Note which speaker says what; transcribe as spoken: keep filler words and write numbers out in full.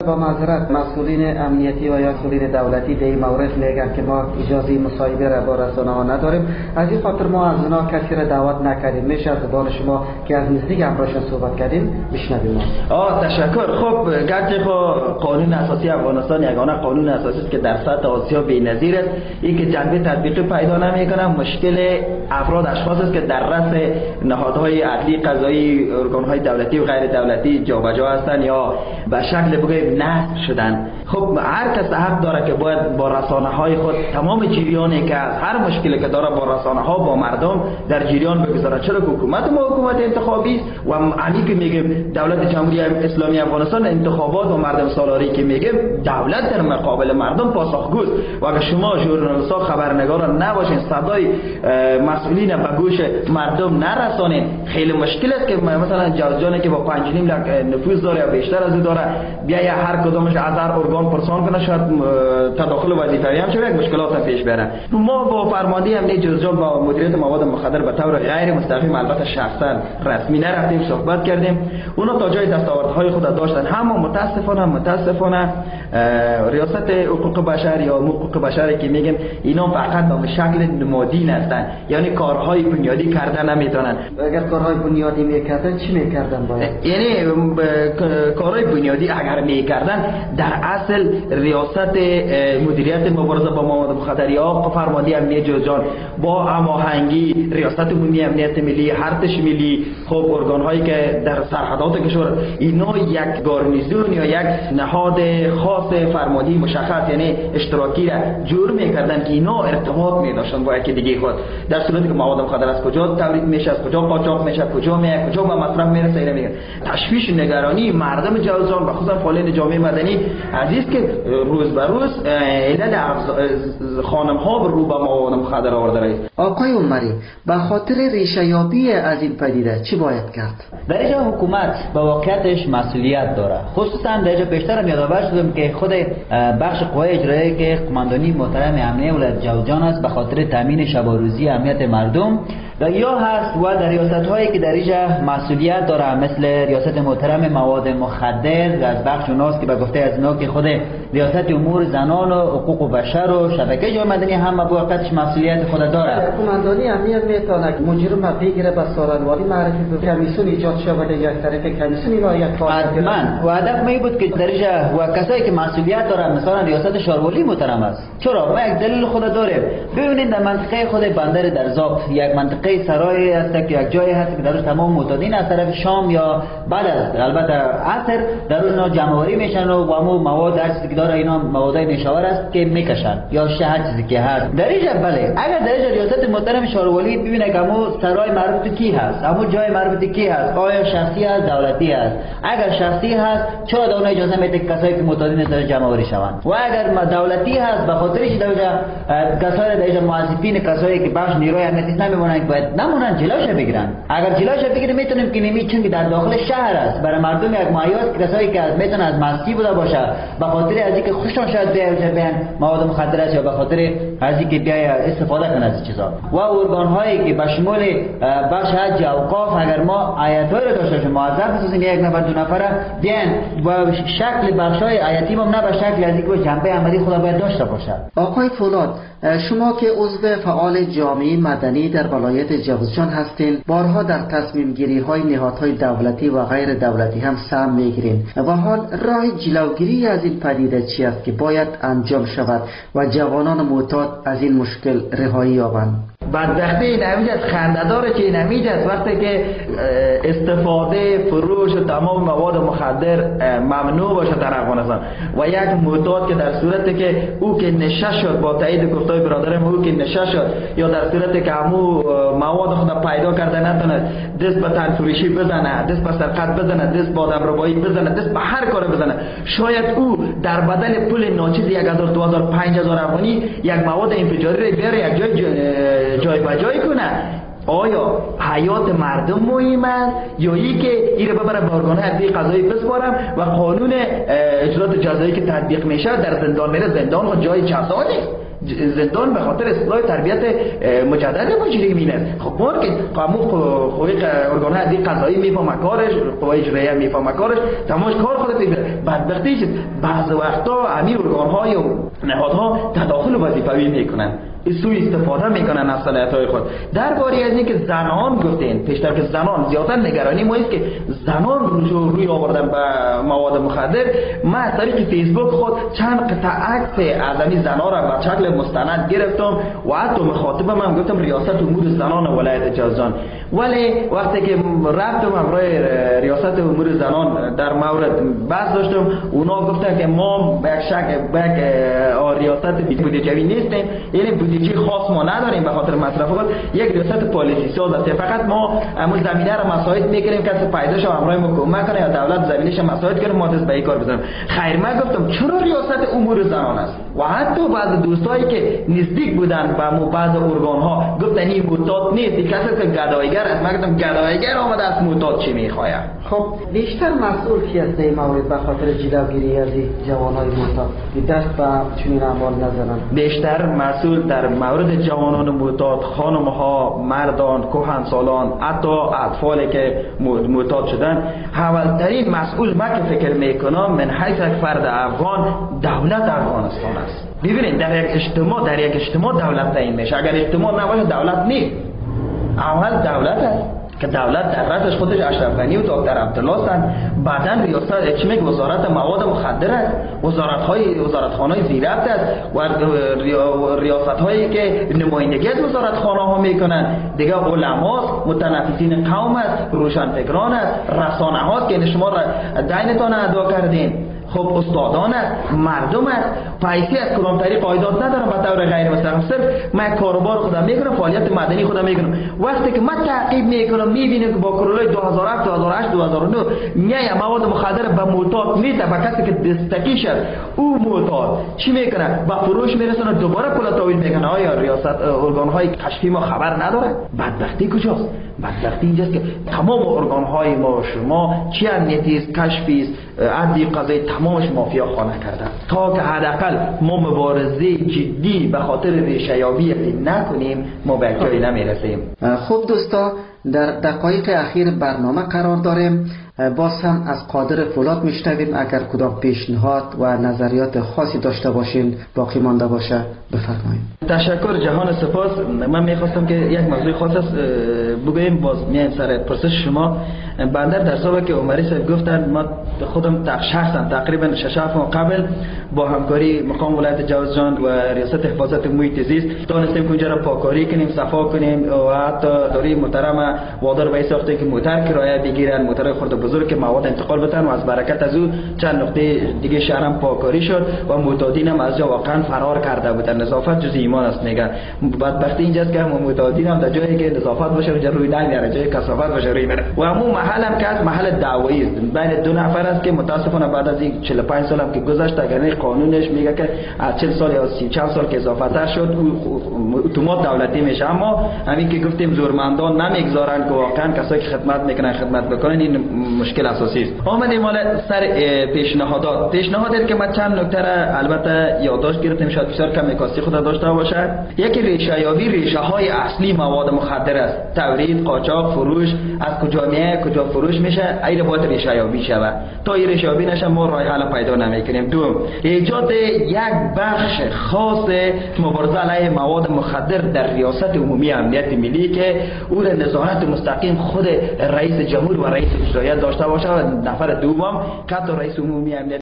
Speaker 1: با معذرت مسئولین امنیتی و یا مسئولین دولتی در این مورد میگن که ما اجازه مصاحبه را با رسانه ها نداریم، از این خاطر ما از اونا کسی را دعوت نکردیم. میشه از زبان شما که از نزدیک همراهشان صحبت کردیم بشنویم.
Speaker 2: آه تشکر. خب گرچه قانون اساسی افغانستان یگانه قانون اساسی است که در سطح آسیا بی‌نظیر است، این که جنبه تطبیقی پیدا نمیکنه، مشکل افراد اشخاص است که در رأس نهادهای عدلی قضایی ارگانهای دولتی و غیر دولتی جابجا هستند یا به شکل بگوییم نصب شدن. خب هر کس حق داره که باید با رسانه های خود تمام جریانی که از هر مشکلی که داره با رسانه ها با مردم در جریان بگذاره. چرا که حکومت ما حکومت انتخابی است و علی که میگیم دولت جمهوری اسلامی افغانستان انتخابات و مردم سالاری که میگیم دولت در مقابل مردم پاسخگوست و اگر شما ژورنالیست‌ها خبرنگاران نباشین صدای مسئولین به گوش مردم نرسانین، خیلی مشکل است که مثلا جوزجانی که با پنج و نیم لک نفوذ داره یا بیشتر از این داره بیا یا هر کدومش از هر ارگان پرسان کنه، شاید تداخل وظیفه‌ای هم شده، مشکلات هم پیش بره. ما با فرمانده امنیت جوزجان با مدیریت مواد مخدر به طور غیر مستقیم البته شخصا رسمی نرفتیم، صحبت کردیم. اونا تا جای دستاوردهای خود داشتن، اما متاسفانه متاسفانه ریاست حقوق بشر یا حقوق بشری که میگیم اینا فقط به شکل نمادین هستن، یعنی کارهای بنیادی کردن نمیتونن.
Speaker 1: اگر کارهای بنیادی میکردن چی میکردن باید؟
Speaker 2: یعنی کارهای بنیادی اگر میکردن در اصل ریاست مدیریت مبارزه با مواد مخدر یا فرمانده امنیت جوزجان با هماهنگی ریاست عمومی امنیت ملی، ارتش ملی، خب ارگان‌هایی که در سرحدات کشور اینا یک گارنیزون یا یک نهاد خاص فرماندهی مشخص یعنی اشتراکی را جور میکردن که اینا ارتباط میداشتن با یکی دیگه خود، در صورتی که مواد مخدر از کجا تولید میشه، از کجا قاچاق میشه، کجا میاد، کجا به مصرف میرسه، اینا میگن. تشویش نگرانی مردم جوزجان و خصوصا فعالین جامعه مدنی عزیز که روز به روز علل خانم ها رو به مواد مخدر آورده است.
Speaker 1: آقای عمری به خاطر ریشه یابی از این پدیده چی باید کرد؟
Speaker 3: در اینجا حکومت با واقعیتش مسئولیت داره، خصوصا در اینجا بیشتر یادآور شدم که خود بخش قوای اجرایی که قماندانی محترم امنیه ولایت جوزجان است به خاطر تامین شب و روزی امنیت مردم و یا هست و در ریاست هایی که در اینجا مسئولیت داره مثل ریاست محترم مواد مخدر از بخش اوناست که به گفته از اینا که خود ریاست امور زنان و حقوق و بشر و شبکه جامعه مدنی هم با واقعیتش مسئولیت خود داره.
Speaker 1: قماندانی امنیت میتونه مجرم بگیره به سارنواری معرفی به کمیسیون ایجاد شود یک طرف کمیسیونی و یک
Speaker 3: حتما و هدف می بود که در اینجا و کسایی که مسئولیت دارن مثلا ریاست شاروالی محترم است. چرا ما یک دلیل خود داریم. ببینید در منطقه خود بندر درزاب یک منطقه سرای است که یک جایی هست که درش تمام معتادین از طرف شام یا بعد از البته عصر در اون جمع‌آوری میشن و همو مواد هر چیزی که داره اینا موادای نشاور است که میکشن یا هر چیزی که هست در اینجا. بله اگر در اینجا ریاست محترم شاروالی ببینه که همو سرای مربوط کی هست، همو جای مربوط کی هست، آیا شخصی است دولتی است؟ اگر شخصی هست چرا دولت اجازه میده کسایی که معتادین در جمع‌آوری شوند؟ و اگر دولتی هست به خاطرش در اینجا کسایی در اینجا موظفین کسایی که بخش نیروی امنیتی نمیمونن باید نمونن جلوش بگیرن. اگر جلوش بگیریم میتونیم که نمی چون که در داخل شهر است برای مردم یک مایات کسایی که از میتونه از مستی بوده باشه به خاطر از اینکه خوششون شاید بیاید بیان مواد مخدر است یا به خاطر از اینکه بیای استفاده کنه از چیزا و ارگان هایی که به شمول بخش حج اوقاف اگر ما آیت‌های رو داشته باشیم موظف بسازیم یک نفر دو نفره بیان با شکل بخشای آیتی هم نه به شکل از اینکه جنبه عملی خدا باید داشته باشه.
Speaker 1: آقای فولاد شما که عضو فعال جامعه مدنی در ولایت جوزجان هستین بارها در تصمیم گیری های نهادهای دولتی و غیر دولتی هم سهم میگیرین و حال راه جلوگیری از این پدیده چی است که باید انجام شود و جوانان معتاد از این مشکل رهایی یابند؟
Speaker 2: بدبختی این همیشه از خنده داره که این همیشه از وقتی که استفاده فروش و تمام مواد مخدر ممنوع باشه در افغانستان و یک معتاد که در صورتی که او که نشه شد با تایید گفتای برادرم او که نشه شد یا در صورتی که همو مواد خود پیدا کرده نتونه دست به تنفروشی بزنه، دست به سرقت بزنه، دست به آدمربایی بزنه، دست به هر کار بزنه، شاید او در بدل پول ناچیز یک هزار دو هزار پنج هزار افغانی یک مواد انفجاری رو بیاره یک جای جای بجای کنه. آیا حیات مردم مهم است یا ای که این رو ببره به ارگان عدلی قضایی بسپارم و قانون اجرات جزایی که تطبیق میشه در زندان میره، زندان و جای جزا نیست. زندان به خاطر اصلاح تربیت مجدد مجرمین است. خب ما که قانون قوی ارگان های قضایی میفهمه کارش، قوای اجرایی میفهمه کارش، تماش کار خود پیش بره. بدبختی است بعض وقتا همین ارگان های و نهادها تداخل وظیفوی میکنن، سوء استفاده میکنن از صلاحیت‌های خود. درباره از اینکه زنان گفتین پیشتر که زنان زیادتر نگرانی ما است که زنان رو روی آوردن به مواد مخدر. ما از طریق فیسبوک خود چند قطعه عکس از همین زنان را به شکل مستند گرفتم و حتی مخاطبم هم گفتم ریاست امور زنان ولایت جوزجان، ولی وقتی که رفتم همراه ریاست امور زنان در مورد بحث داشتم، اونا گفتن که ما به شک به ریاست بودجه‌ای نیستیم، یعنی بودجه خاص ما نداریم به خاطر مصرف خود، یک ریاست پالیسی ساز است. فقط ما همون زمینه را مساعد میکنیم کسی پیداش همراه ما کمک کنه یا دولت زمینش مساعد کنه ما دست به این کار بزنیم. خیر من گفتم چرا ریاست امور زنان است و حتی بعض دوستایی که نزدیک بودن با مو بعض ارگان ها گفتن این معتاد نیست، این کسی که گدایگر است. من گفتم گدایگر آمده از معتاد چی میخواد؟
Speaker 1: خب بیشتر مسئول کی است این مورد به خاطر جلوگیری از جوانای معتاد که دست به چنین اعمال نزنن؟
Speaker 2: بیشتر مسئول در مورد جوانان معتاد خانم‌ها، مردان، کهنسالان، حتی اطفالی که معتاد شدن، اولترین مسئول من که فکر میکنم من حیث یک فرد افغان دولت افغانستان است. ببینید در یک اجتماع در یک اجتماع دولت تعیین میشه. اگر اجتماع نباشه دولت نیست. اول دولت است که دولت در رأسش خودش اشرف غنی و دکتر عبدالله هستند، بعداً ریاست چی میگه وزارت مواد مخدر است، وزارت‌های وزارتخانه‌های زیرفت است و ریاست‌هایی که نمایندگی از وزارتخانه‌ها میکنن دیگه علماست، متنفسین قوم است، روشنفکران است، رسانه‌هاست که شما را دینتان ادا کردین. خب استادان است، مردم است، پیسی از کدام طریق قاعدات ندارم به طور غیر مستقیم، صرف من کاروبار خودم میکنم، فعالیت مدنی خودم میکنم. وقتی که من تعقیب میکنم میبینم که با کرولای دو هزار و هفت دو هزار و هشت دو هزار و نه میای مواد مخدر به معتاد میده، به کسی که دستکی شد او معتاد چی میکنه؟ با فروش میرسونه، دوباره پول تحویل میکنه. آیا ریاست ارگان های کشفی ما خبر نداره؟ بدبختی کجاست؟ بدبختی اینجاست که تمام ارگان های ما شما چی امنیتی است، کشفی است، عدی قضایی تمامش مافیا خانه کردن. تا که حداقل ما مبارزه جدی به خاطر ریشه‌یابی نکنیم ما به جایی نمیرسیم.
Speaker 1: خب دوستا در دقایق اخیر برنامه قرار داریم. باز هم از قادر فولاد میشنویم. اگر کدام پیشنهاد و نظریات خاصی داشته باشین باقی مانده باشه بفرمایید.
Speaker 2: تشکر جهان سپاس. من میخواستم که یک موضوع خاص است بگویم، باز میایم سر پرسش شما. بندر در سابقه که عمری صاحب گفتن ما خودم شخصا تقریبا شش هفت ماه قبل با همکاری مقام ولایت جوزجان و ریاست حفاظت محیط زیست دانستیم که اونجا را پاکاری کنیم، صفا کنیم و حتی داری محترم وادار به ساخته که موتر کرایه بگیرن، موتر خرد بزرگ که مواد انتقال بتن و از برکت از او چند نقطه دیگه شهرم پاکاری شد و معتادین هم از جا واقعا فرار کرده بودن. نظافت جز ایمان است میگن. بدبختی اینجاست که هم معتادین هم در جایی که نظافت باشه اونجا روی نمیاره، جای کثافت باشه روی میره. و همون محل هم که محل دعوایی است بین دو نفر است که متاسفانه بعد از این چهل و پنج سال هم که گذشت اگر قانونش میگه که از چهل سال یا سی چند سال که اضافه تر شد اتومات دولتی میشه. اما همین که گفتیم زورمندان نمیگذارن که واقعا کسایی که خدمت میکنن خدمت بکنن، این مشکل اساسی است. آمدیم مال سر پیشنهادات. پیشنهادی که من چند نکته را البته یادداشت گرفتم شاید بسیار کم کاستی خود داشته باشه. یکی ریشه یابی ریشه های اصلی مواد مخدر است. تولید، قاچاق، فروش، از کجا میاد کجا فروش میشه، این باید ریشه یابی شود. تا این ریشه یابی نشه ما راه حل پیدا نمیکنیم. دوم ایجاد یک بخش خاص مبارزه علیه مواد مخدر در ریاست عمومی امنیت ملی که او را نظارت مستقیم خود رئیس جمهور و رئیس اجرایی داشته باشه و نفر دوم که رئیس عمومی امنیت